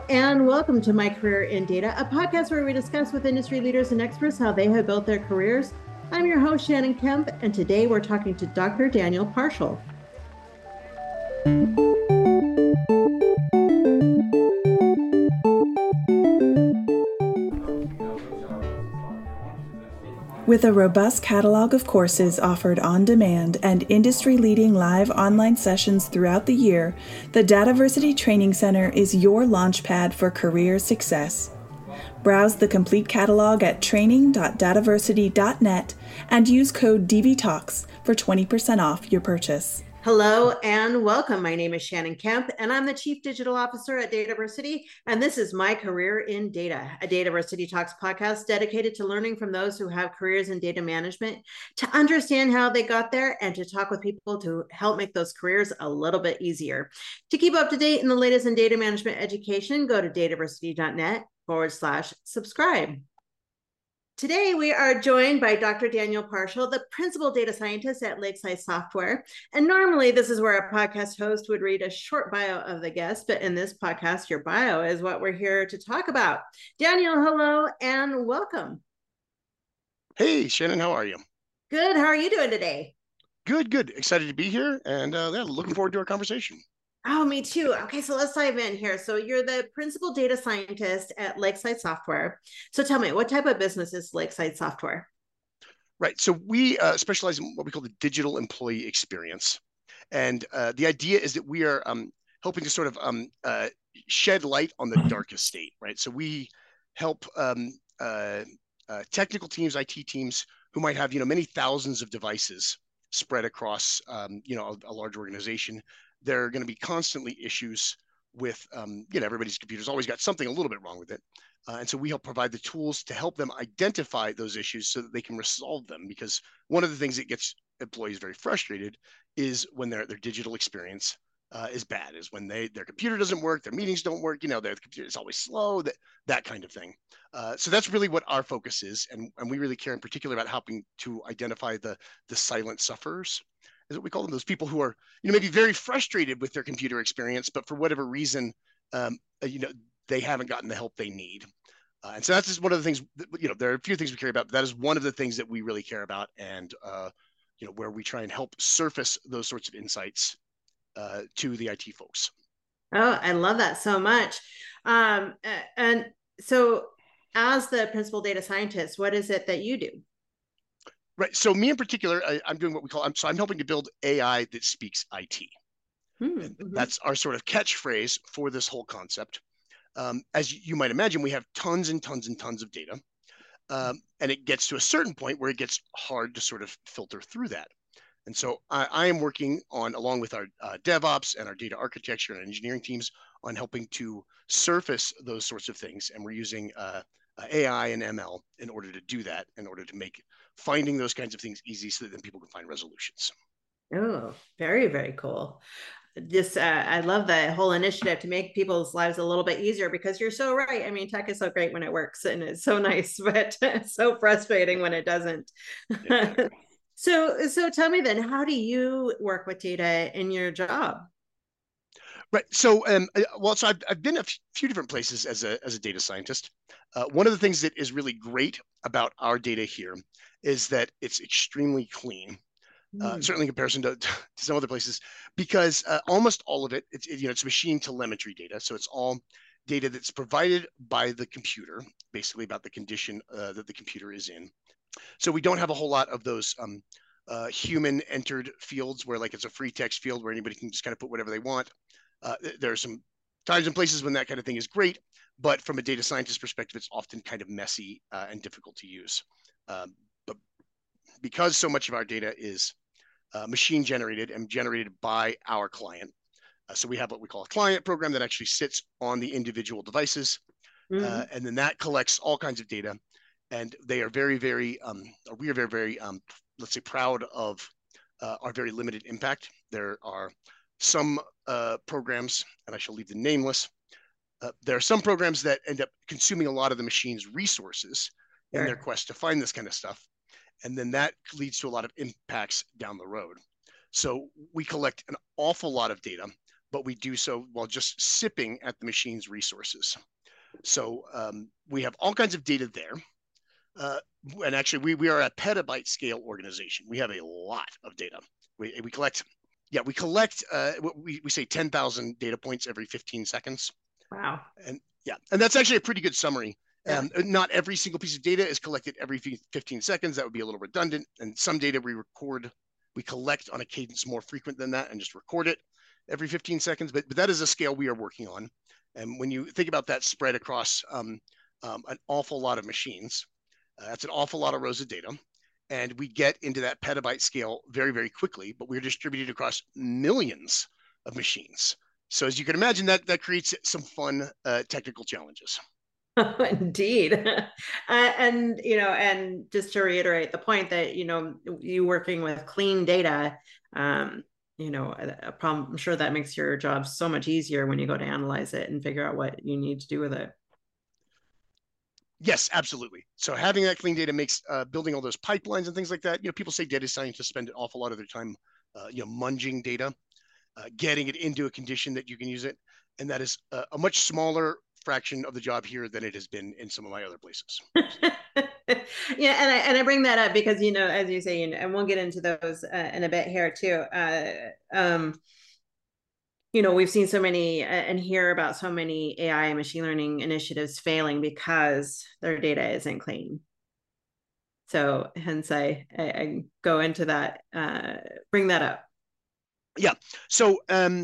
and welcome to My Career in Data, a podcast where we discuss with industry leaders and experts how they have built their careers. I'm your host, Shannon Kemp, and today we're talking to Dr. Daniel Parshall. With a robust catalog of courses offered on demand and industry-leading live online sessions throughout the year, the Dataversity Training Center is your launchpad for career success. Browse the complete catalog at training.dataversity.net and use code DVTalks for 20% off your purchase. Hello and welcome. My name is Shannon Kemp, and I'm the Chief Digital Officer at Dataversity, and this is My Career in Data, a Dataversity Talks podcast dedicated to learning from those who have careers in data management, to understand how they got there, and to talk with people to help make those careers a little bit easier. To keep up to date in the latest in data management education, go to dataversity.net/subscribe. Today, we are joined by Dr. Daniel Parshall, the Principal Data Scientist at Lakeside Software. And normally, this is where a podcast host would read a short bio of the guest, but in this podcast, your bio is what we're here to talk about. Daniel, hello and welcome. Hey, Shannon, how are you? Good. How are you doing today? Good. Excited to be here, and looking forward to our conversation. Oh, me too. Okay, so let's dive in here. So you're the Principal Data Scientist at Lakeside Software. So tell me, what type of business is Lakeside Software? Right. So we specialize in what we call the digital employee experience. And the idea is that we are helping to sort of shed light on the darkest state, right? So we help technical teams, IT teams who might have, many thousands of devices spread across, a large organization. There are going to be constantly issues with, everybody's computer's always got something a little bit wrong with it. And so we help provide the tools to help them identify those issues so that they can resolve them. Because one of the things that gets employees very frustrated is when their digital experience is bad, is when their computer doesn't work, their meetings don't work, their computer is always slow, that kind of thing. So that's really what our focus is. And we really care in particular about helping to identify the silent sufferers, is what we call them, those people who are, maybe very frustrated with their computer experience, but for whatever reason, they haven't gotten the help they need. And so that's just one of the things, there are a few things we care about, but that is one of the things that we really care about, and, where we try and help surface those sorts of insights to the IT folks. Oh, I love that so much. And so as the Principal Data Scientist, what is it that you do? Right. So me in particular, I'm doing what we call, I'm helping to build AI that speaks IT. Mm-hmm. That's our sort of catchphrase for this whole concept. As you might imagine, we have tons and tons and tons of data. And it gets to a certain point where it gets hard to sort of filter through that. And so I am working on, along with our DevOps and our data architecture and engineering teams, on helping to surface those sorts of things. And we're using AI and ML in order to do that, in order to make finding those kinds of things easy so that then people can find resolutions. Oh, very, very cool. I love the whole initiative to make people's lives a little bit easier, because you're so right. I mean, tech is so great when it works and it's so nice, but it's so frustrating when it doesn't. Exactly. So tell me then, how do you work with data in your job? Right. So, so I've been a few different places as a data scientist. One of the things that is really great about our data here is that it's extremely clean, certainly in comparison to some other places, because almost all of it, it's machine telemetry data. So it's all data that's provided by the computer, basically about the condition that the computer is in. So we don't have a whole lot of those human entered fields where, like, it's a free text field where anybody can just kind of put whatever they want. There are some times and places when that kind of thing is great, but from a data scientist perspective, it's often kind of messy and difficult to use. But because so much of our data is machine generated and generated by our client, so we have what we call a client program that actually sits on the individual devices, and then that collects all kinds of data. And they are very, very, we are very, very, let's say, proud of our very limited impact. There are some programs, and I shall leave them nameless. There are some programs that end up consuming a lot of the machine's resources in their quest to find this kind of stuff. And then that leads to a lot of impacts down the road. So we collect an awful lot of data but we do so while just sipping at the machine's resources. So we have all kinds of data there. And actually, we are a petabyte scale organization. We have a lot of data. We collect, we say 10,000 data points every 15 seconds. Wow. And and that's actually a pretty good summary. Yeah. Not every single piece of data is collected every 15 seconds. That would be a little redundant. And some data we collect on a cadence more frequent than that and just record it every 15 seconds. But that is a scale we are working on. And when you think about that spread across an awful lot of machines, that's an awful lot of rows of data. And we get into that petabyte scale very, very quickly, but we're distributed across millions of machines. So as you can imagine, that creates some fun technical challenges. Indeed. And just to reiterate the point that, you working with clean data, I'm sure that makes your job so much easier when you go to analyze it and figure out what you need to do with it. Yes, absolutely. So having that clean data makes building all those pipelines and things like that. People say data scientists spend an awful lot of their time, munging data, getting it into a condition that you can use it. And that is a much smaller fraction of the job here than it has been in some of my other places. Yeah, and I bring that up because, as you say, and we'll get into those in a bit here too. We've seen so many and hear about so many AI and machine learning initiatives failing because their data isn't clean. So hence I go into that, bring that up. Yeah. So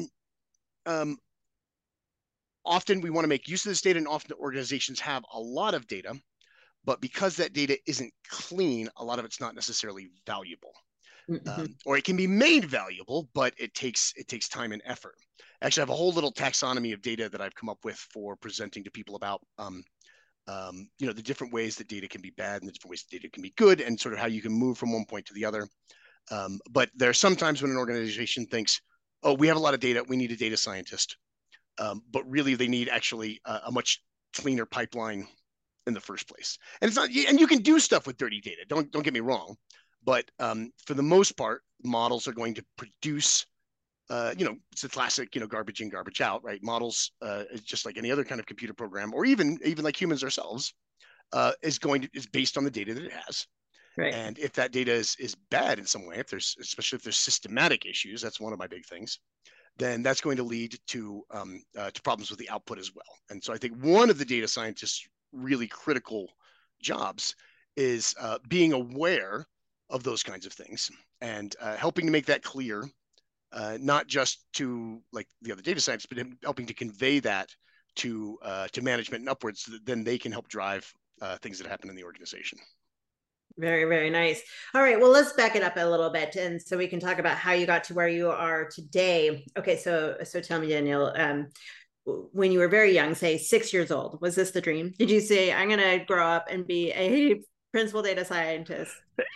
often we want to make use of this data, and often organizations have a lot of data, but because that data isn't clean, a lot of it's not necessarily valuable. Mm-hmm. Or it can be made valuable, but it takes time and effort. Actually, I have a whole little taxonomy of data that I've come up with for presenting to people about, the different ways that data can be bad and the different ways that data can be good, and sort of how you can move from one point to the other. But there are some times when an organization thinks, "Oh, we have a lot of data. We need a data scientist," but really they need actually a much cleaner pipeline in the first place. And it's not, and you can do stuff with dirty data. Don't get me wrong. But for the most part, models are going to produce, it's a classic, garbage in, garbage out, right? Models, just like any other kind of computer program, or even like humans ourselves, is based on the data that it has. Right. And if that data is bad in some way, especially if there's systematic issues, that's one of my big things, then that's going to lead to problems with the output as well. And so I think one of the data scientists' really critical jobs is being aware of those kinds of things and helping to make that clear, not just to like the other data scientists, but helping to convey that to management and upwards, so that then they can help drive things that happen in the organization. Very, very nice. All right, well, let's back it up a little bit, and so we can talk about how you got to where you are today. Okay, so tell me, Daniel, when you were very young, say 6 years old, was this the dream? Did you say, I'm going to grow up and be a principal data scientist?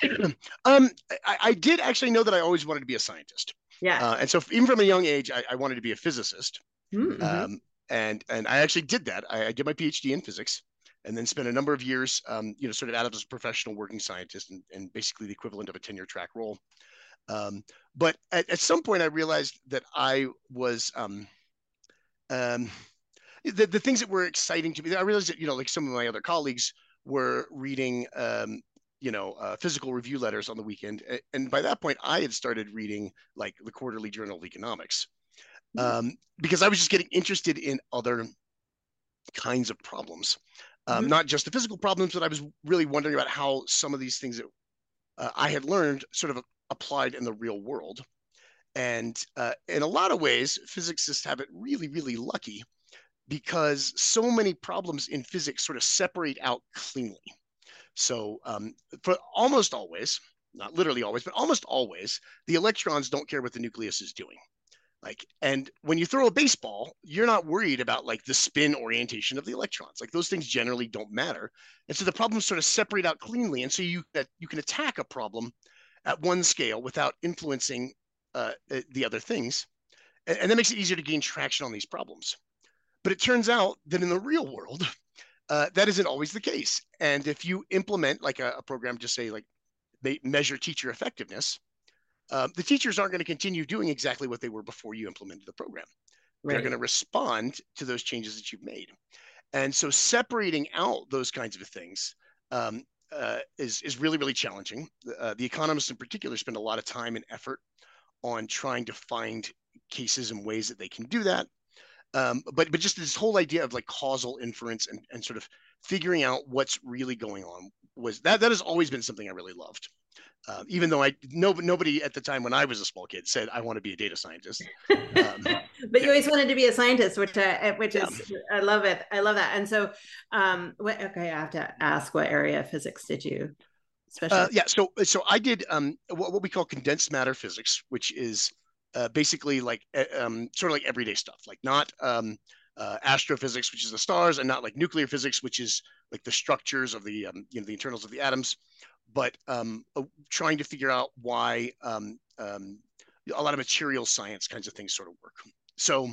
I did actually know that I always wanted to be a scientist. Yeah. And so even from a young age, I wanted to be a physicist. Mm-hmm. And I actually did that. I did my PhD in physics, and then spent a number of years, sort of out as a professional working scientist, and basically the equivalent of a tenure track role. But at some point, I realized that I was the things that were exciting to me. I realized that like some of my other colleagues were reading physical review letters on the weekend, and by that point, I had started reading like the Quarterly Journal of Economics, because I was just getting interested in other kinds of problems. Not just the physical problems, but I was really wondering about how some of these things that I had learned sort of applied in the real world. And in a lot of ways, physicists have it really, really lucky, because so many problems in physics sort of separate out cleanly. So for almost always, not literally always, but almost always, the electrons don't care what the nucleus is doing. And when you throw a baseball, you're not worried about like the spin orientation of the electrons. Like those things generally don't matter. And so the problems sort of separate out cleanly. And so you can attack a problem at one scale without influencing the other things. And that makes it easier to gain traction on these problems. But it turns out that in the real world, that isn't always the case. And if you implement like a program, just say like they measure teacher effectiveness, the teachers aren't going to continue doing exactly what they were before you implemented the program. They're going to respond to those changes that you've made. And so separating out those kinds of things is really, really challenging. The economists in particular spend a lot of time and effort on trying to find cases and ways that they can do that. But just this whole idea of like causal inference and sort of figuring out what's really going on that has always been something I really loved. Even though nobody at the time when I was a small kid said I want to be a data scientist. But you always wanted to be a scientist, which is, I love it. I love that. And so, okay, I have to ask, what area of physics did you specialize? So I did what we call condensed matter physics, which is basically like sort of like everyday stuff, like not astrophysics, which is the stars, and not like nuclear physics, which is like the structures of the the internals of the atoms, but trying to figure out why a lot of material science kinds of things sort of work. So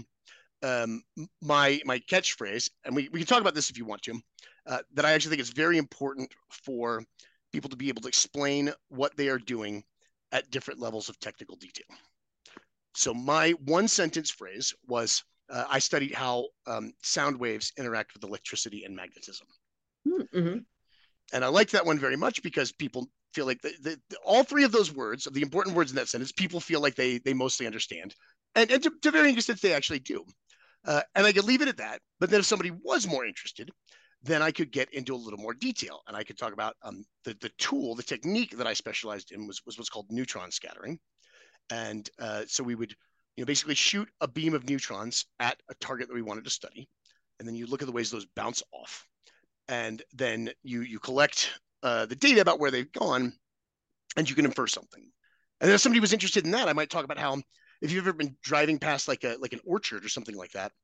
my catchphrase, and we can talk about this if you want to, that I actually think is very important for people to be able to explain what they are doing at different levels of technical detail. So my one sentence phrase was, I studied how sound waves interact with electricity and magnetism. Mm-hmm. And I like that one very much because people feel like all three of those words, of the important words in that sentence, people feel like they mostly understand. And to varying extents, they actually do. And I could leave it at that. But then if somebody was more interested, then I could get into a little more detail. And I could talk about the tool, the technique that I specialized in was what's called neutron scattering. And so we would basically shoot a beam of neutrons at a target that we wanted to study. And then you look at the ways those bounce off. And then you collect the data about where they've gone, and you can infer something. And then if somebody was interested in that, I might talk about how if you've ever been driving past like an orchard or something like that,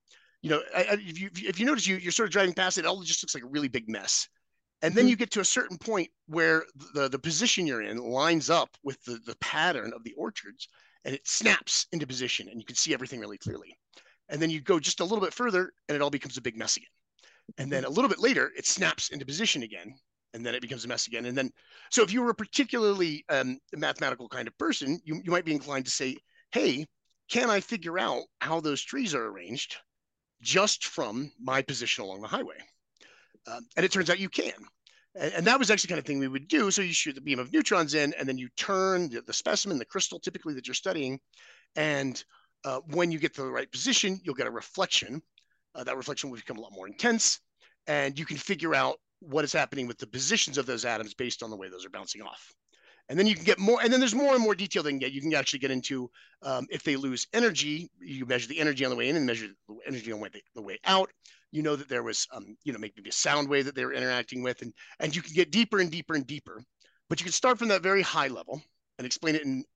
if you notice you're sort of driving past it, all just looks like a really big mess. And then you get to a certain point where the position you're in lines up with the pattern of the orchards, and it snaps into position, and you can see everything really clearly. And then you go just a little bit further, and it all becomes a big mess again. And then a little bit later, it snaps into position again, and then it becomes a mess again. And then, so if you were a particularly mathematical kind of person, you might be inclined to say, hey, can I figure out how those trees are arranged just from my position along the highway? And it turns out you can. And that was actually the kind of thing we would do. So you shoot the beam of neutrons in, and then you turn the specimen, the crystal typically that you're studying. And when you get to the right position, you'll get a reflection. That reflection will become a lot more intense, and you can figure out what is happening with the positions of those atoms based on the way those are bouncing off. And then you can get more, and then there's more and more detail they can get. You can actually get into if they lose energy, you measure the energy on the way in and measure the energy on the way out. You know that there was, maybe a sound wave that they were interacting with, and you can get deeper and deeper and deeper. But you can start from that very high level and explain it in,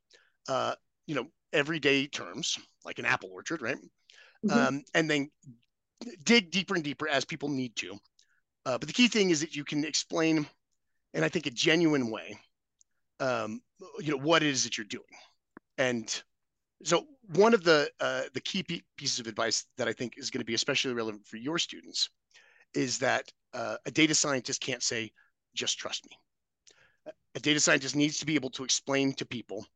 everyday terms, like an apple orchard, right? Mm-hmm. And then dig deeper and deeper as people need to. But the key thing is that you can explain, in I think a genuine way, what it is that you're doing. And so one of the key pieces of advice that I think is going to be especially relevant for your students is that a data scientist can't say, just trust me. A data scientist needs to be able to explain to people,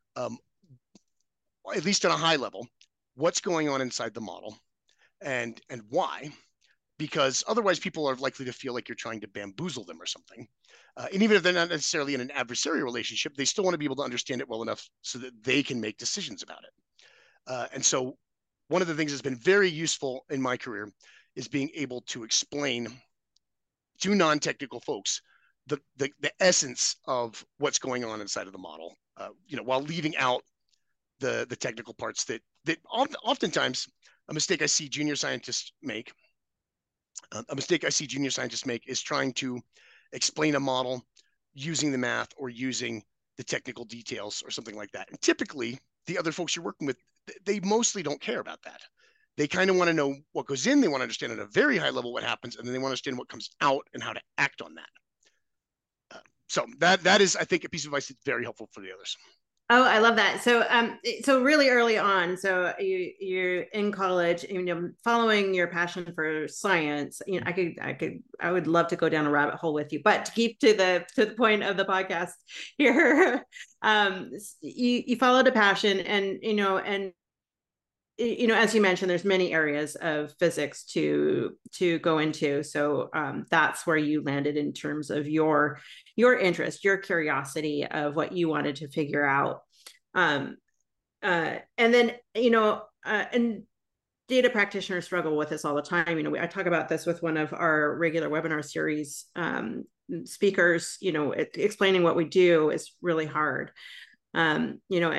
at least on a high level, what's going on inside the model and why, because otherwise people are likely to feel like you're trying to bamboozle them or something. And even if they're not necessarily in an adversarial relationship, they still want to be able to understand it well enough so that they can make decisions about it. And so one of the things that's been very useful in my career is being able to explain to non-technical folks the essence of what's going on inside of the model, while leaving out the technical parts that oftentimes a mistake I see junior scientists make. A mistake I see junior scientists make is trying to explain a model using the math or using the technical details or something like that. And typically, the other folks you're working with, they mostly don't care about that. They kind of want to know what goes in. They want to understand at a very high level what happens, and then they want to understand what comes out and how to act on that. So that is, I think, a piece of advice that's very helpful for the others. Oh, I love that. So really early on, so you're in college, following your passion for science. I would love to go down a rabbit hole with you, but to keep to the point of the podcast here, you followed a passion, and as you mentioned, there's many areas of physics to go into. So that's where you landed in terms of your interest, your curiosity of what you wanted to figure out. And then, and data practitioners struggle with this all the time. I talk about this with one of our regular webinar series speakers. Explaining what we do is really hard. And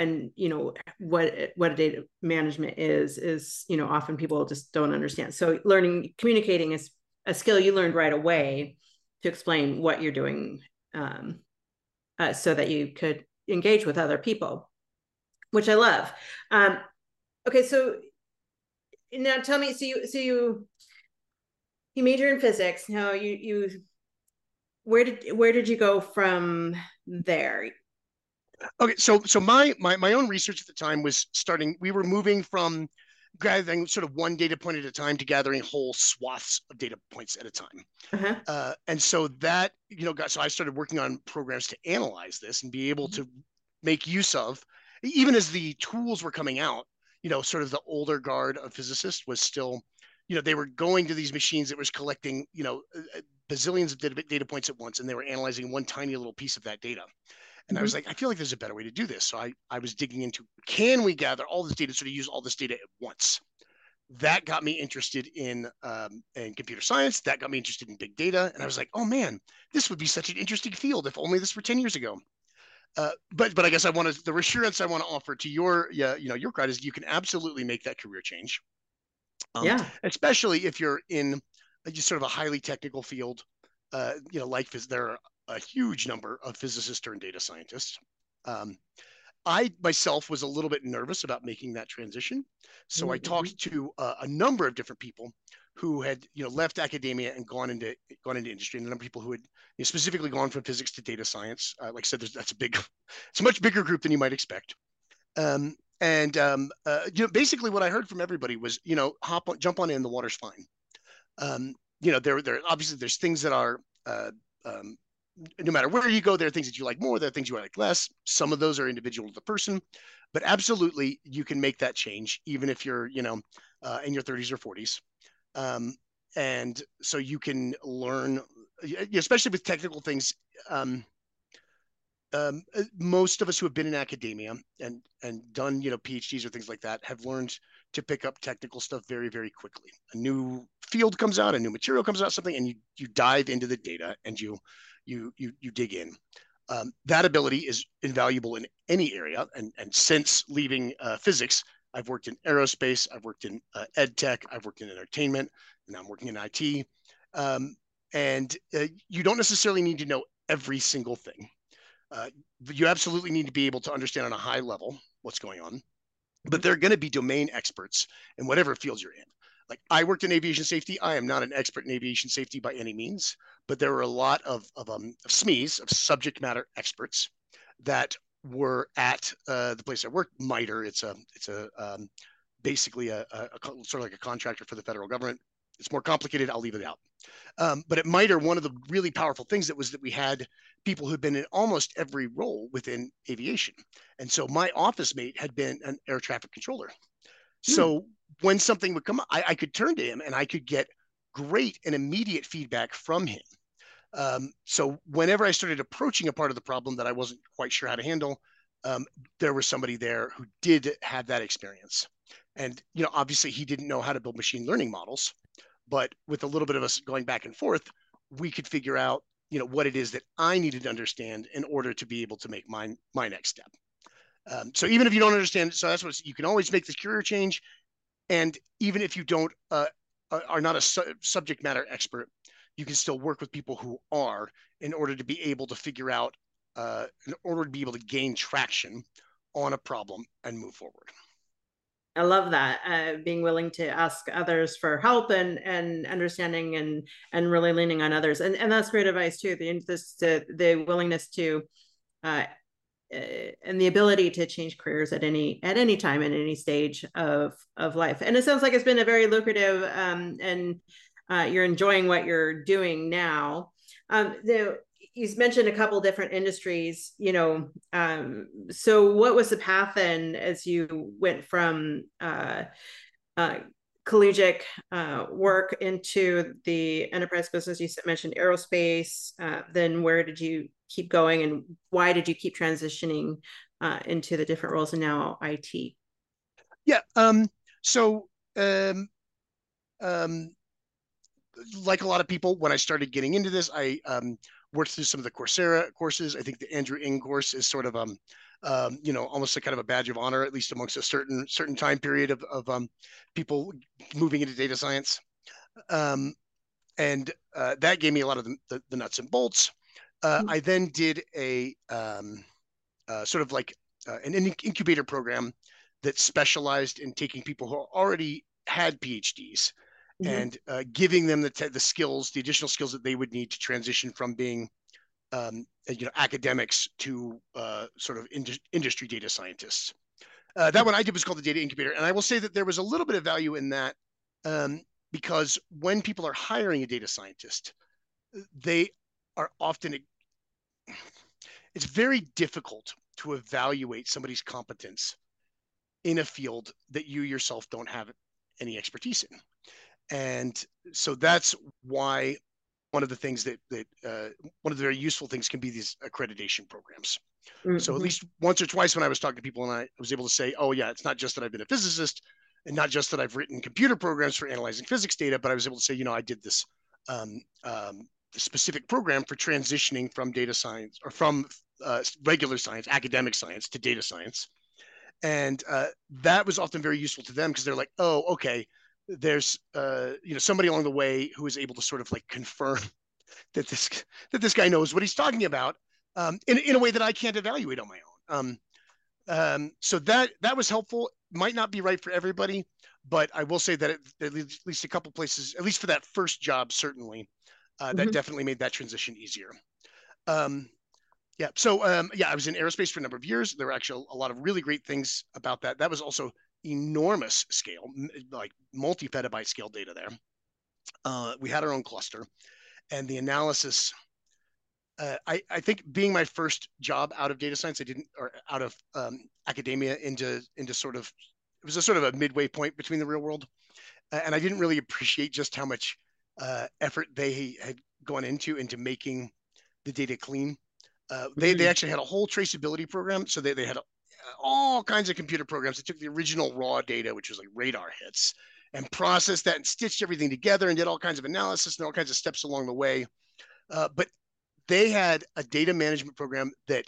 what a data management is often people just don't understand. So communicating is a skill you learned right away to explain what you're doing, so that you could engage with other people, which I love. Okay, so now tell me, so you major in physics. Now where did you go from there? Okay, so my own research at the time was starting. We were moving from gathering sort of one data point at a time to gathering whole swaths of data points at a time. And so that so I started working on programs to analyze this and be able to make use of, even as the tools were coming out. Sort of the older guard of physicists was still, they were going to these machines that was collecting bazillions of data points at once, and they were analyzing one tiny little piece of that data. And I was like, I feel like there's a better way to do this. So I was digging into, can we gather all this data, sort of use all this data at once? That got me interested in computer science. That got me interested in big data. And I was like, oh man, this would be such an interesting field if only this were 10 years ago. But I guess the reassurance I want to offer to your crowd is you can absolutely make that career change. Especially if you're in just sort of a highly technical field, like there are a huge number of physicists turned data scientists. I myself was a little bit nervous about making that transition. So I talked to a number of different people who had left academia and gone into industry, and a number of people who had specifically gone from physics to data science. Like I said, it's a much bigger group than you might expect. Basically what I heard from everybody was, jump on in, the water's fine. There obviously there's things that are no matter where you go, there are things that you like more, there are things you like less. Some of those are individual to the person, but absolutely you can make that change even if you're, in your 30s or 40s. And so you can learn, especially with technical things. Most of us who have been in academia and done, PhDs or things like that have learned to pick up technical stuff very, very quickly. A new field comes out, a new material comes out, something, and you dive into the data and you dig in. That ability is invaluable in any area. And since leaving physics, I've worked in aerospace, I've worked in ed tech, I've worked in entertainment, and I'm working in IT. You don't necessarily need to know every single thing. You absolutely need to be able to understand on a high level what's going on, but there are going to be domain experts in whatever fields you're in. Like I worked in aviation safety. I am not an expert in aviation safety by any means, but there were a lot of SMEs, of subject matter experts, that were at the place I worked, MITRE. It's basically a sort of like a contractor for the federal government. It's more complicated. I'll leave it out. But at MITRE, one of the really powerful things that we had people who'd been in almost every role within aviation. And so my office mate had been an air traffic controller. So when something would come up, I could turn to him and I could get great and immediate feedback from him. So whenever I started approaching a part of the problem that I wasn't quite sure how to handle, there was somebody there who did have that experience. And, obviously he didn't know how to build machine learning models, but with a little bit of us going back and forth, we could figure out, what it is that I needed to understand in order to be able to make my next step. So even if you don't understand, so that's what you can always make this career change. And even if you don't are not a subject matter expert, you can still work with people who are in order to be able to figure out, in order to be able to gain traction on a problem and move forward. I love that, being willing to ask others for help and understanding and really leaning on others. And that's great advice too. The willingness to, and the ability to change careers at any time in any stage of life. And it sounds like it's been a very lucrative, and you're enjoying what you're doing now. you mentioned a couple different industries, so what was the path then as you went from uh, collegiate work into the enterprise business? You mentioned aerospace. Then where did you keep going, and why did you keep transitioning into the different roles and now IT? Yeah. So, um, like a lot of people, when I started getting into this, I worked through some of the Coursera courses. I think the Andrew Ng course is sort of almost a kind of a badge of honor, at least amongst a certain time period of people moving into data science. And that gave me a lot of the nuts and bolts. I then did a sort of like an incubator program that specialized in taking people who already had PhDs and giving them the skills, the additional skills that they would need to transition from being academics to sort of industry data scientists. That one I did was called the Data Incubator, and I will say that there was a little bit of value in that because when people are hiring a data scientist, they are often, it's very difficult to evaluate somebody's competence in a field that you yourself don't have any expertise in. And so that's why one of the things that one of the very useful things can be these accreditation programs. So at least once or twice when I was talking to people and I was able to say, oh yeah, it's not just that I've been a physicist and not just that I've written computer programs for analyzing physics data, but I was able to say, I did this specific program for transitioning from data science or from regular science, academic science to data science. And that was often very useful to them because they're like, oh, okay, there's somebody along the way who is able to sort of like confirm that this guy knows what he's talking about in a way that I can't evaluate on my own. So that was helpful. Might not be right for everybody, but I will say that at least a couple places, at least for that first job, certainly, that definitely made that transition easier. Yeah. So, I was in aerospace for a number of years. There were actually a lot of really great things about that. That was also enormous scale, like multi-petabyte scale data there. We had our own cluster, and the analysis. I think being my first job out of data science, or out of academia into sort of, it was a sort of a midway point between the real world, and I didn't really appreciate just how much effort they had gone into making the data clean. They actually had a whole traceability program. So they had all kinds of computer programs that took the original raw data, which was like radar hits, and processed that and stitched everything together and did all kinds of analysis and all kinds of steps along the way. But they had a data management program that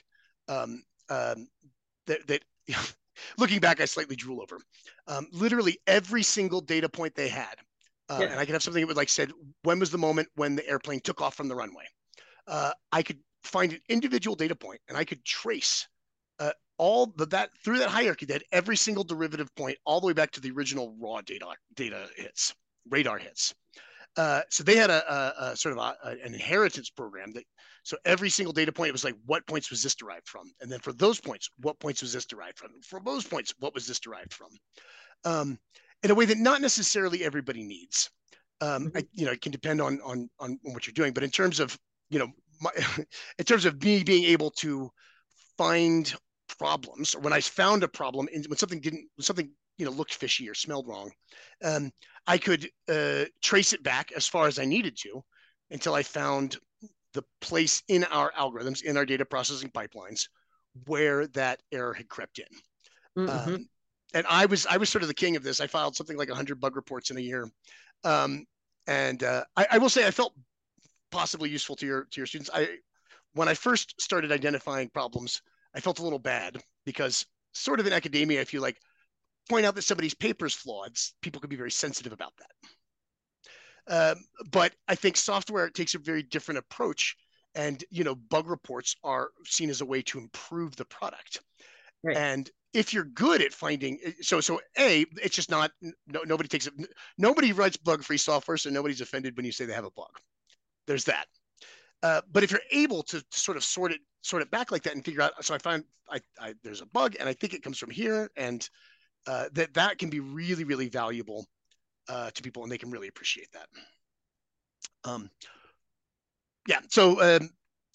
looking back, I slightly drool over. Literally every single data point they had, and I could have something that would like said, when was the moment when the airplane took off from the runway? I could find an individual data point and I could trace all that through that hierarchy, that every single derivative point all the way back to the original raw data hits, radar hits. So they had a sort of an inheritance program that, so every single data point, it was like, what points was this derived from? And then for those points, what points was this derived from? For those points, what was this derived from? In a way that not necessarily everybody needs. It can depend on what you're doing, but in terms of, in terms of me being able to find problems, or when I found a problem, when something looked fishy or smelled wrong, I could trace it back as far as I needed to until I found the place in our algorithms, in our data processing pipelines, where that error had crept in. And I was sort of the king of this. I filed something like 100 bug reports in a year. And I will say I felt possibly useful to your students. When I first started identifying problems, I felt a little bad because sort of in academia, if you like point out that somebody's paper is flawed, people can be very sensitive about that. But I think software takes a very different approach, and bug reports are seen as a way to improve the product. Right. And if you're good at finding, so it's just not, nobody takes it. Nobody writes bug-free software, so nobody's offended when you say they have a bug. There's that. But if you're able to sort of sort it back like that and figure out, so I find there's a bug and I think it comes from here, and that can be really, really valuable to people, and they can really appreciate that. So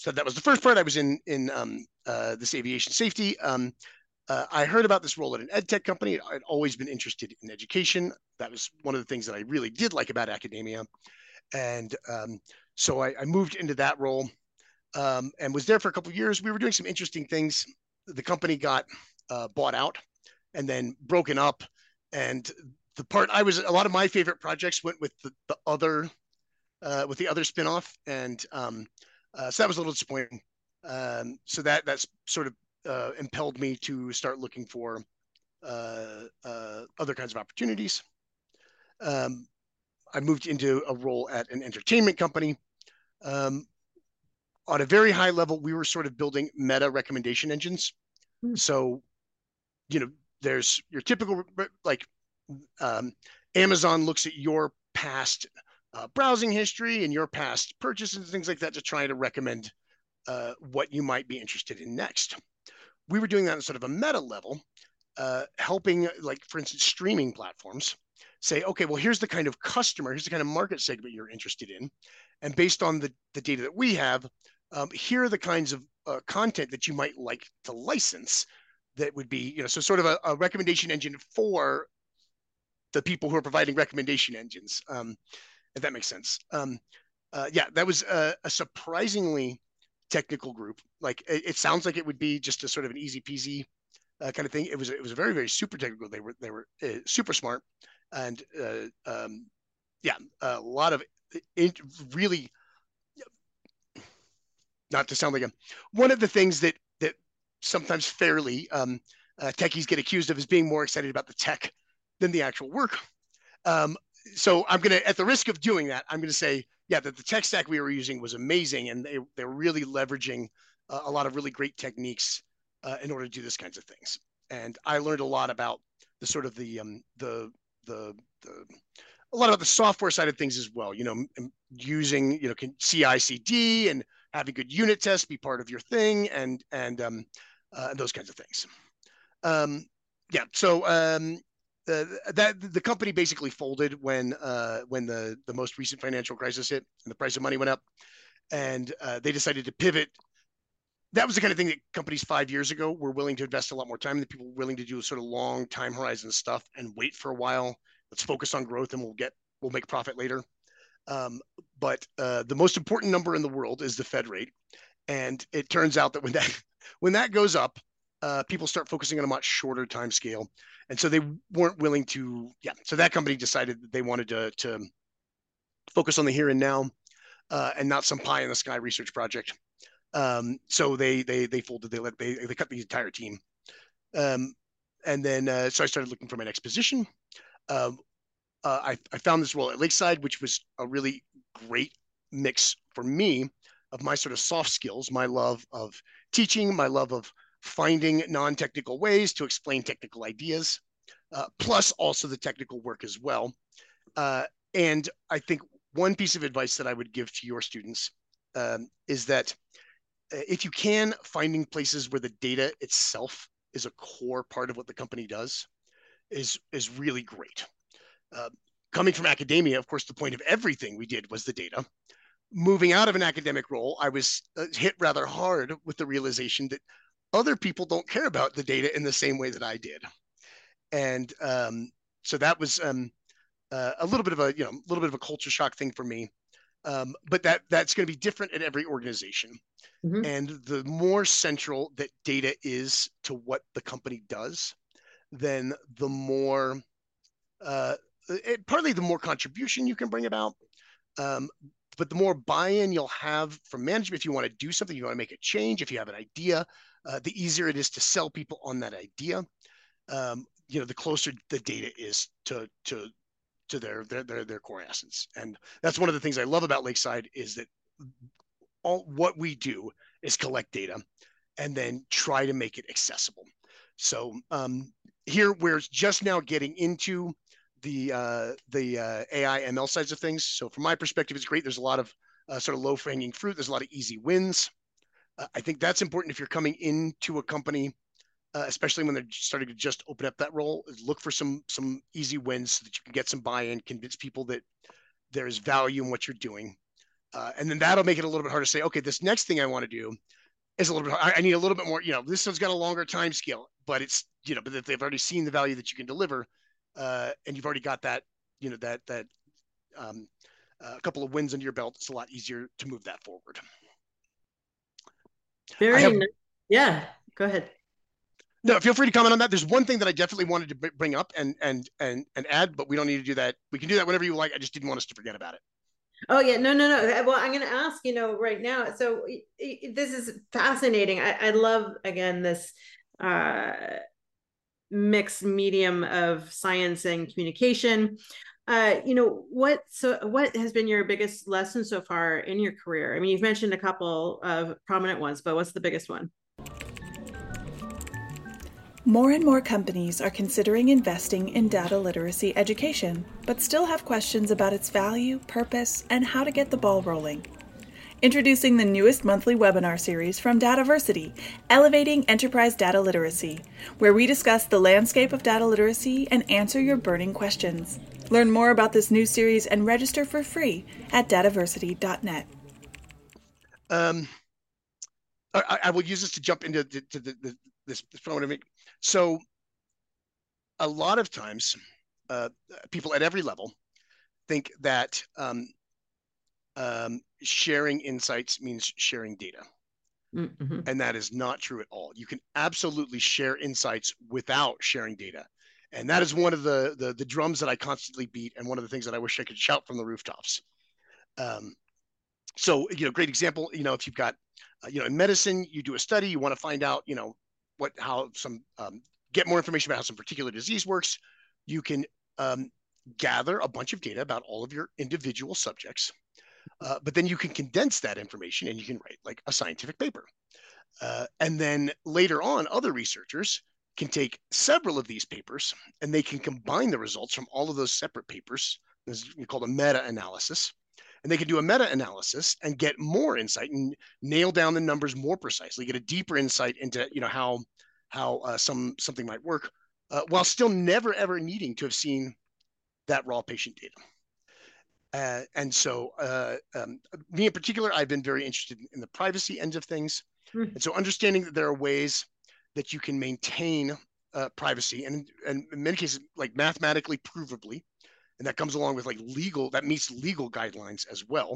so that was the first part. I was in this aviation safety. I heard about this role at an ed tech company. I'd always been interested in education. That was one of the things that I really did like about academia. And so I moved into that role and was there for a couple of years. We were doing some interesting things. The company got bought out and then broken up. And the part a lot of my favorite projects went with the other spinoff. And so that was a little disappointing. So that's sort of impelled me to start looking for other kinds of opportunities. I moved into a role at an entertainment company. On a very high level, we were sort of building meta recommendation engines. So, there's your typical, like Amazon looks at your past browsing history and your past purchases and things like that to try to recommend what you might be interested in next. We were doing that on sort of a meta level, helping, like, for instance, streaming platforms say, okay, well, here's the kind of here's the kind of market segment you're interested in. And based on the data that we have, here are the kinds of content that you might like to license that would be, so sort of a recommendation engine for the people who are providing recommendation engines, if that makes sense. That was a surprisingly technical group. Like it sounds like it would be just a sort of an easy peasy kind of thing. It was a very, very super technical. They were super smart, and a lot of really, not to sound like one of the things that sometimes fairly techies get accused of is being more excited about the tech than the actual work. So I'm gonna, at the risk of doing that, I'm gonna say, that the tech stack we were using was amazing, and they're really leveraging a lot of really great techniques in order to do this kinds of things. And I learned a lot about the sort of a lot about the software side of things as well. Using CI/CD and having good unit tests be part of your thing, and those kinds of things. The company basically folded when the most recent financial crisis hit and the price of money went up, and they decided to pivot. That was the kind of thing that companies 5 years ago were willing to invest a lot more time, and people were willing to do sort of long time horizon stuff and wait for a while. Let's focus on growth, and we'll make profit later. But the most important number in the world is the Fed rate, and it turns out that when that goes up, people start focusing on a much shorter time scale. And so they weren't willing to, so that company decided that they wanted to focus on the here and now, and not some pie in the sky research project. So they folded, they cut the entire team. And then, so I started looking for my next position. I found this role at Lakeside, which was a really great mix for me of my sort of soft skills, my love of teaching, my love of finding non-technical ways to explain technical ideas, plus also the technical work as well. And I think one piece of advice that I would give to your students is that if you can, finding places where the data itself is a core part of what the company does is really great. Coming from academia, of course, the point of everything we did was the data. Moving out of an academic role, I was hit rather hard with the realization that other people don't care about the data in the same way that I did. And so that was a little bit of a culture shock thing for me. But that's going to be different at every organization. Mm-hmm. And the more central that data is to what the company does, then the more, partly the more contribution you can bring about, but the more buy-in you'll have from management. If you want to do something, you want to make a change, if you have an idea, the easier it is to sell people on that idea. The closer the data is to their core assets. And that's one of the things I love about Lakeside, is that all what we do is collect data and then try to make it accessible. So here we're just now getting into the AI ML sides of things. So from my perspective, it's great. There's a lot of sort of low-hanging fruit. There's a lot of easy wins. I think that's important if you're coming into a company, especially when they're starting to just open up that role. Look for some easy wins so that you can get some buy-in, convince people that there is value in what you're doing. And then that'll make it a little bit harder to say, okay, this next thing I want to do is a little bit, I need a little bit more, this one's got a longer time scale, but it's, but if they've already seen the value that you can deliver, and you've already got that, a couple of wins under your belt, it's a lot easier to move that forward. Yeah, go ahead. No, feel free to comment on that. There's one thing that I definitely wanted to bring up and add, but we don't need to do that. We can do that whenever you like. I just didn't want us to forget about it. Oh yeah, no. Well, I'm going to ask, right now. So this is fascinating. I love, again, this mixed medium of science and communication. What has been your biggest lesson so far in your career? I mean, you've mentioned a couple of prominent ones, but what's the biggest one? More and more companies are considering investing in data literacy education, but still have questions about its value, purpose, and how to get the ball rolling. Introducing the newest monthly webinar series from Dataversity, Elevating Enterprise Data Literacy, where we discuss the landscape of data literacy and answer your burning questions. Learn more about this new series and register for free at dataversity.net. I will use this to jump into this point. So a lot of times, people at every level think that sharing insights means sharing data. Mm-hmm. And that is not true at all. You can absolutely share insights without sharing data. And that is one of the drums that I constantly beat, and one of the things that I wish I could shout from the rooftops. So, great example, if you've got, in medicine, you do a study, you want to find out, get more information about how some particular disease works. You can gather a bunch of data about all of your individual subjects, but then you can condense that information and you can write like a scientific paper. And then later on, other researchers can take several of these papers and they can combine the results from all of those separate papers. This is called a meta-analysis. And they can do a meta-analysis and get more insight and nail down the numbers more precisely, get a deeper insight into how something might work, while still never ever needing to have seen that raw patient data. And so me in particular, I've been very interested in the privacy end of things. Mm-hmm. And so understanding that there are ways that you can maintain privacy, and in many cases, like mathematically provably, and that comes along with like that meets legal guidelines as well.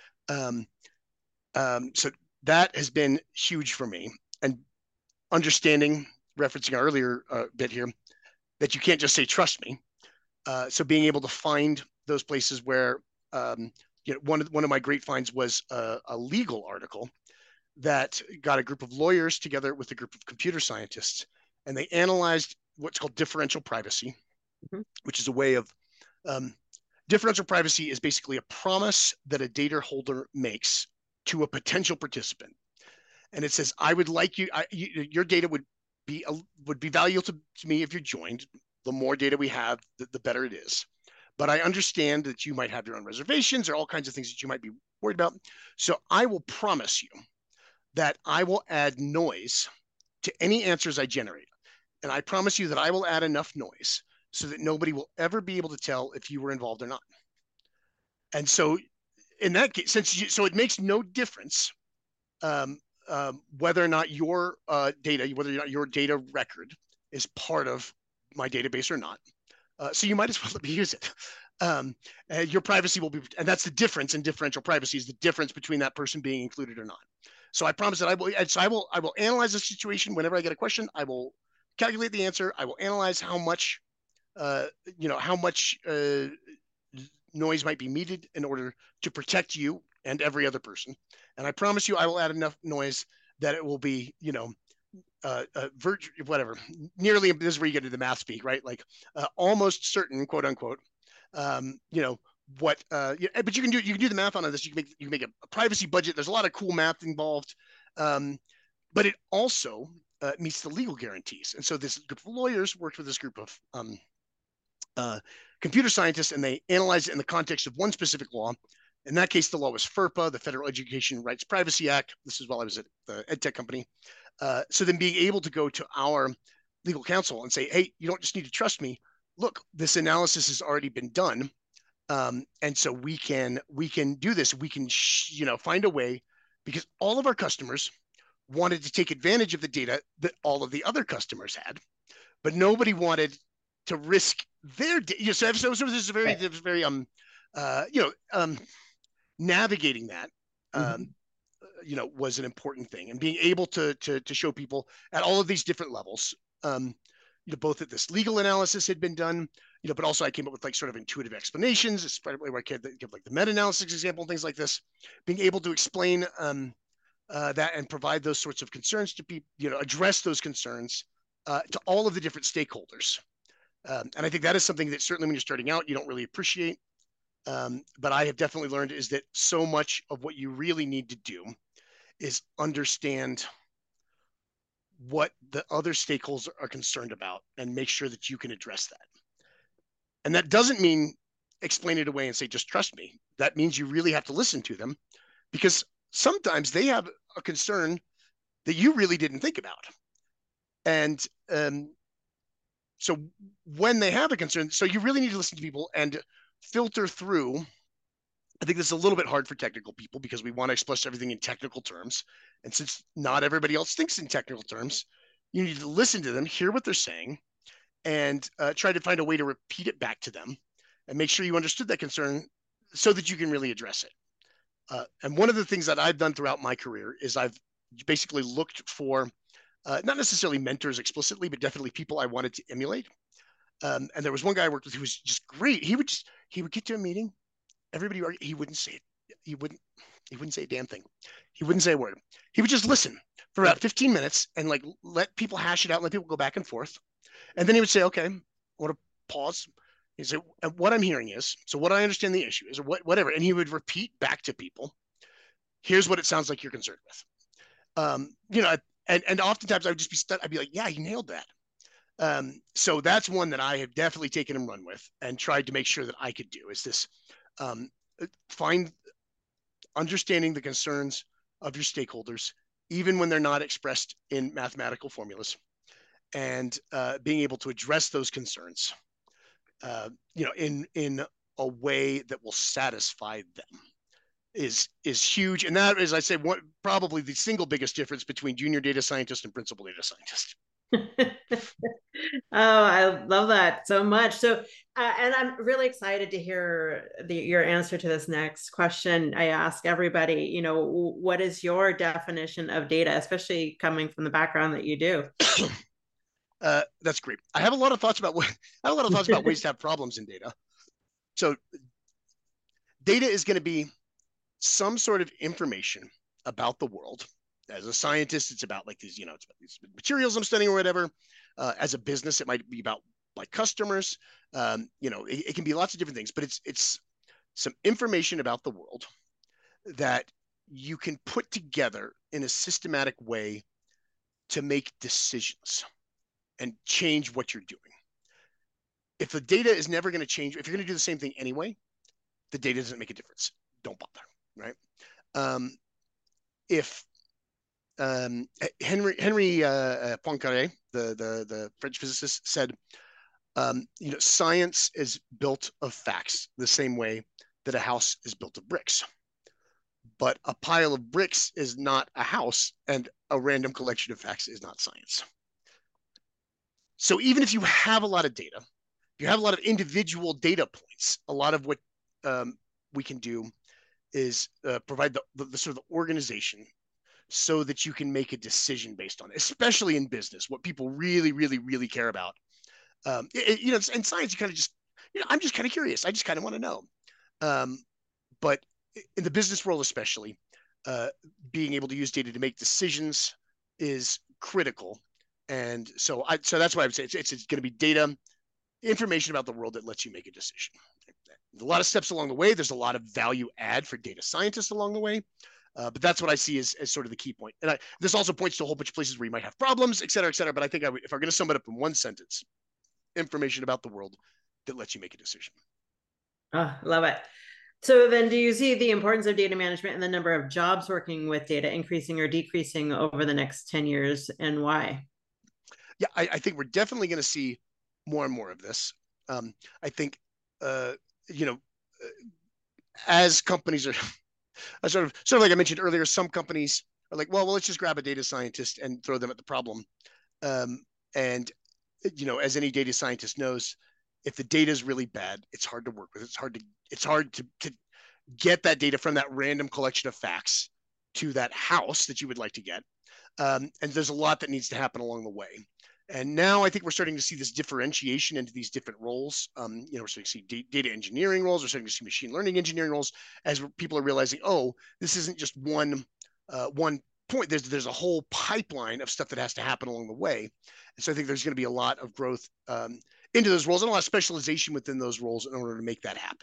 So that has been huge for me. And understanding, referencing our earlier bit here, that you can't just say, trust me. So being able to find those places where, one of my great finds was a legal article that got a group of lawyers together with a group of computer scientists, and they analyzed what's called differential privacy, mm-hmm. which is a way of, differential privacy is basically a promise that a data holder makes to a potential participant. And it says, I would like your data would be valuable to me if you joined. The more data we have, the better it is. But I understand that you might have your own reservations or all kinds of things that you might be worried about. So I will promise you that I will add noise to any answers I generate. And I promise you that I will add enough noise so that nobody will ever be able to tell if you were involved or not. And so in that case, so it makes no difference whether or not your data record is part of my database or not. So you might as well let me use it. Your privacy will be, and that's the difference in differential privacy, is the difference between that person being included or not. So I promise that I will analyze the situation whenever I get a question. I will calculate the answer. I will analyze how much noise might be needed in order to protect you and every other person. And I promise you, I will add enough noise that it will be, whatever, nearly, this is where you get to the math speak, right? Like almost certain, quote unquote, but you can do the math on this. You can make a privacy budget. There's a lot of cool math involved, but it also meets the legal guarantees. And so this group of lawyers worked with this group of computer scientists, and they analyzed it in the context of one specific law. In that case, the law was FERPA, the Federal Education Rights Privacy Act. This is while I was at the EdTech company. So then being able to go to our legal counsel and say, hey, you don't just need to trust me. Look, this analysis has already been done. And so we can do this. We can find a way, because all of our customers wanted to take advantage of the data that all of the other customers had, but nobody wanted to risk their data. So this is very navigating that. Was an important thing, and being able to show people at all of these different levels, both that this legal analysis had been done, but also I came up with like sort of intuitive explanations, especially where I could give like the meta-analysis example, things like this, being able to explain that and provide those sorts of concerns to people, address those concerns to all of the different stakeholders. And I think that is something that certainly when you're starting out, you don't really appreciate. But I have definitely learned is that so much of what you really need to do is understand what the other stakeholders are concerned about and make sure that you can address that. And that doesn't mean explain it away and say, just trust me. That means you really have to listen to them, because sometimes they have a concern that you really didn't think about. And so when they have a concern, so you really need to listen to people and filter through. I think this is a little bit hard for technical people because we want to express everything in technical terms. And since not everybody else thinks in technical terms, you need to listen to them, hear what they're saying, and try to find a way to repeat it back to them and make sure you understood that concern so that you can really address it. And one of the things that I've done throughout my career is I've basically looked for not necessarily mentors explicitly, but definitely people I wanted to emulate. And there was one guy I worked with who was just great. He would get to a meeting, everybody, he wouldn't say it. He wouldn't say a damn thing. He wouldn't say a word. He would just listen for about 15 minutes and like let people hash it out, let people go back and forth. And then he would say, okay, I want to pause. He'd say, what I'm hearing is, so what I understand the issue is, or whatever. And he would repeat back to people, here's what it sounds like you're concerned with. And oftentimes I would just be I'd be like, yeah, he nailed that. So that's one that I have definitely taken and run with and tried to make sure that I could do is this, find understanding the concerns of your stakeholders, even when they're not expressed in mathematical formulas, and being able to address those concerns, in a way that will satisfy them is huge. And that is, I say, probably the single biggest difference between junior data scientist and principal data scientist. Oh, I love that so much. So, and I'm really excited to hear your answer to this next question. I ask everybody, what is your definition of data, especially coming from the background that you do? That's great. I have a lot of thoughts about ways to have problems in data. So data is going to be some sort of information about the world. As a scientist, it's about like these, it's about these materials I'm studying or whatever. As a business, it might be about like customers. It can be lots of different things, but it's some information about the world that you can put together in a systematic way to make decisions and change what you're doing. If the data is never going to change, if you're going to do the same thing anyway, the data doesn't make a difference. Don't bother, right? If Henry Poincaré, the French physicist, said, science is built of facts the same way that a house is built of bricks. But a pile of bricks is not a house, and a random collection of facts is not science. So even if you have a lot of data, you have a lot of individual data points, a lot of what we can do is provide the sort of the organization so that you can make a decision based on it, especially in business, what people really, really, really care about. In science, you kind of just, I'm just kind of curious. I just kind of want to know. But in the business world, especially, being able to use data to make decisions is critical. And so that's why I would say it's going to be data, information about the world that lets you make a decision. There's a lot of steps along the way. There's a lot of value add for data scientists along the way. But that's what I see as sort of the key point. And this also points to a whole bunch of places where you might have problems, et cetera, et cetera. But I think if I'm going to sum it up in one sentence, information about the world that lets you make a decision. Oh, love it. So then do you see the importance of data management and the number of jobs working with data increasing or decreasing over the next 10 years, and why? Yeah, I think we're definitely going to see more and more of this. I think, as companies are sort of like I mentioned earlier, some companies are like, well, let's just grab a data scientist and throw them at the problem. And as any data scientist knows, if the data is really bad, it's hard to work with. It's hard to get that data from that random collection of facts to that house that you would like to get. And there's a lot that needs to happen along the way. And now I think we're starting to see this differentiation into these different roles. We're starting to see data engineering roles. We're starting to see machine learning engineering roles as people are realizing, oh, this isn't just one point. There's a whole pipeline of stuff that has to happen along the way. And so I think there's going to be a lot of growth into those roles and a lot of specialization within those roles in order to make that happen.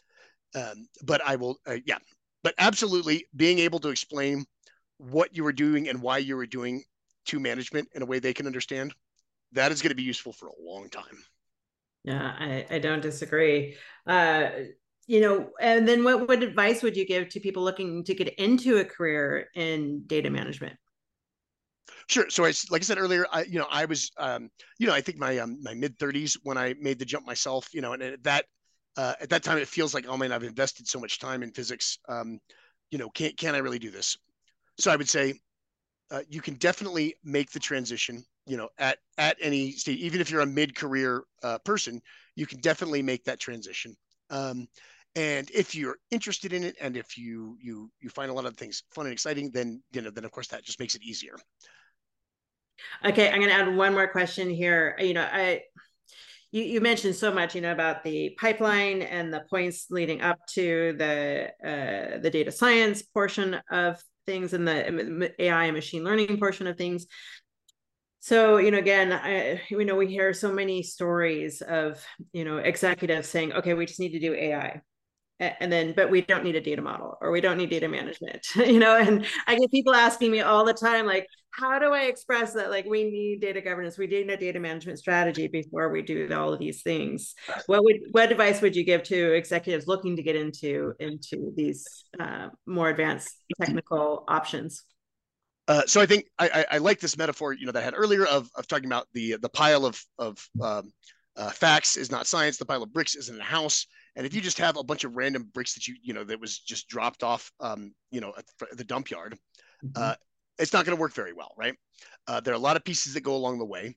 But absolutely being able to explain what you were doing and why you were doing to management in a way they can understand, that is going to be useful for a long time. Yeah, I don't disagree. And then what advice would you give to people looking to get into a career in data management? Sure. So like I said earlier, I was, I think my mid 30s when I made the jump myself, and at that time it feels like, oh man, I've invested so much time in physics. Can I really do this? So I would say you can definitely make the transition, at any stage, even if you're a mid-career person, you can definitely make that transition. And if you're interested in it, and if you find a lot of things fun and exciting, then of course that just makes it easier. Okay, I'm going to add one more question here. You mentioned so much, about the pipeline and the points leading up to the data science portion of things and the AI and machine learning portion of things. So, again, we hear so many stories of, executives saying, okay, we just need to do AI. But we don't need a data model, or we don't need data management, and I get people asking me all the time, like, how do I express that? Like, we need data governance, we need a data management strategy before we do all of these things. What advice would you give to executives looking to get into these more advanced technical options? So I think I like this metaphor, that I had earlier of talking about the pile of facts is not science. The pile of bricks isn't a house. And if you just have a bunch of random bricks that that was just dropped off, at the dump yard, it's not going to work very well, right? There are a lot of pieces that go along the way.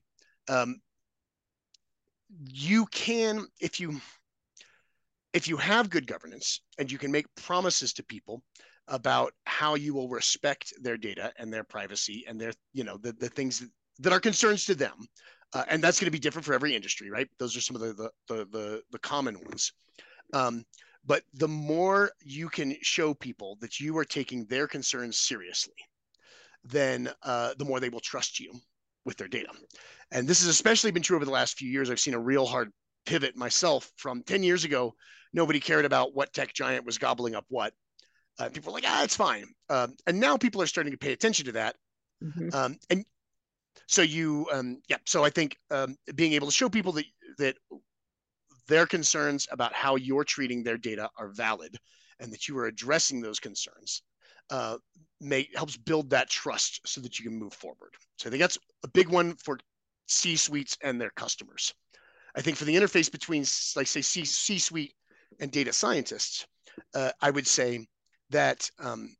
You can, if you have good governance and you can make promises to people about how you will respect their data and their privacy and their, the things that are concerns to them. And that's going to be different for every industry, right? Those are some of the common ones. But the more you can show people that you are taking their concerns seriously, then the more they will trust you with their data. And this has especially been true over the last few years. I've seen a real hard pivot myself from 10 years ago. Nobody cared about what tech giant was gobbling up what. People were like, it's fine. And now people are starting to pay attention to that. Mm-hmm. And so so I think being able to show people that their concerns about how you're treating their data are valid and that you are addressing those concerns helps build that trust so that you can move forward. So I think that's a big one for C-suites and their customers. I think for the interface between, like, say, C-suite and data scientists, I would say that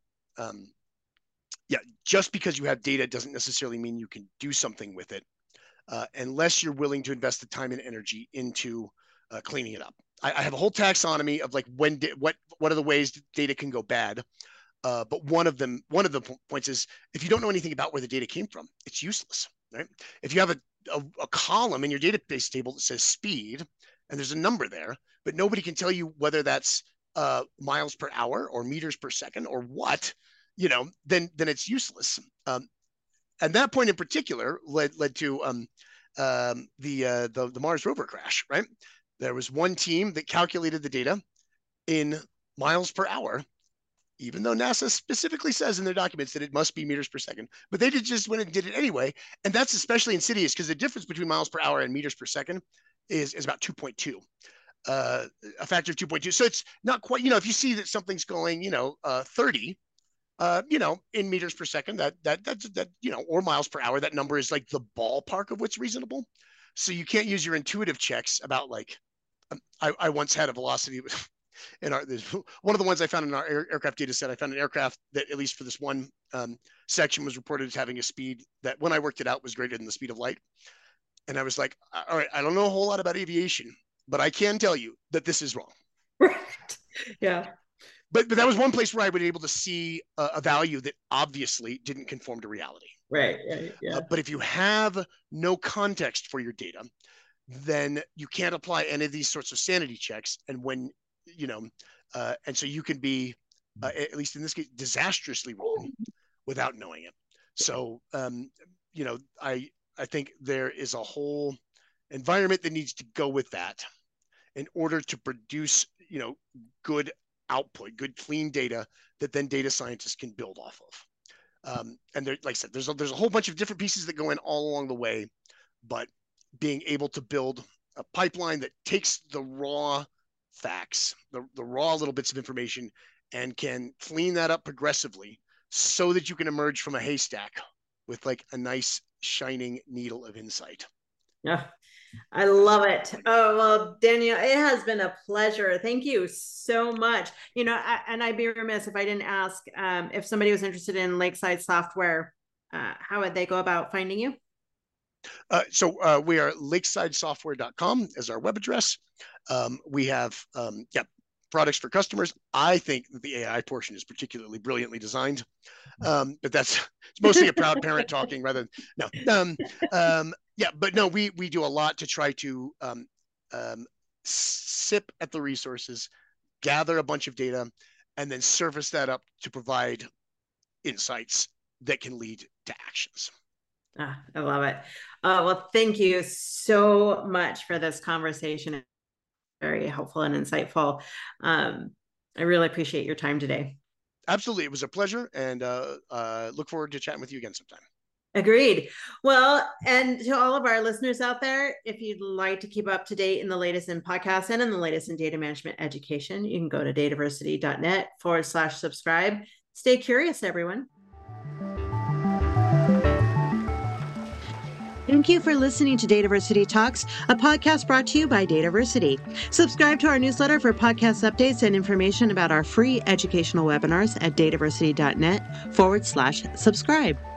just because you have data doesn't necessarily mean you can do something with it unless you're willing to invest the time and energy into cleaning it up. I have a whole taxonomy of like what are the ways data can go bad. But one of the points is, if you don't know anything about where the data came from, it's useless, right? If you have a column in your database table that says speed and there's a number there, but nobody can tell you whether that's miles per hour or meters per second or what, then it's useless. And that point in particular led to the Mars rover crash, right? There was one team that calculated the data in miles per hour, even though NASA specifically says in their documents that it must be meters per second, but they just went and did it anyway. And that's especially insidious because the difference between miles per hour and meters per second is about 2.2, a factor of 2.2. So it's not quite, if you see that something's going, 30, in meters per second, that or miles per hour, that number is like the ballpark of what's reasonable. So you can't use your intuitive checks about like, I once had a velocity one of the ones I found in our aircraft data set. I found an aircraft that, at least for this one section, was reported as having a speed that, when I worked it out, was greater than the speed of light. And I was like, all right, I don't know a whole lot about aviation, but I can tell you that this is wrong. Right. Yeah. But that was one place where I was able to see a value that obviously didn't conform to reality. Right. Yeah. But if you have no context for your data, then you can't apply any of these sorts of sanity checks. And when, and so you can be, at least in this case, disastrously wrong without knowing it. So, I think there is a whole environment that needs to go with that in order to produce, good output, good clean data that then data scientists can build off of. And there, like I said, there's a whole bunch of different pieces that go in all along the way, but being able to build a pipeline that takes the raw facts, the raw little bits of information, and can clean that up progressively so that you can emerge from a haystack with like a nice shining needle of insight. Yeah. I love it. Oh, well, Daniel, it has been a pleasure. Thank you so much. And I'd be remiss if I didn't ask, if somebody was interested in Lakeside Software, how would they go about finding you? So we are lakesidesoftware.com as our web address. We have, products for customers. I think that the AI portion is particularly brilliantly designed, but it's mostly a proud parent talking rather than, but no, we do a lot to try to sip at the resources, gather a bunch of data, and then surface that up to provide insights that can lead to actions. I love it. Well, thank you so much for this conversation. Very helpful and insightful. I really appreciate your time today. Absolutely. It was a pleasure, and look forward to chatting with you again sometime. Agreed. Well, and to all of our listeners out there, if you'd like to keep up to date in the latest in podcasts and in the latest in data management education, you can go to dataversity.net/subscribe. Stay curious, everyone. Thank you for listening to Dataversity Talks, a podcast brought to you by Dataversity. Subscribe to our newsletter for podcast updates and information about our free educational webinars at dataversity.net/subscribe.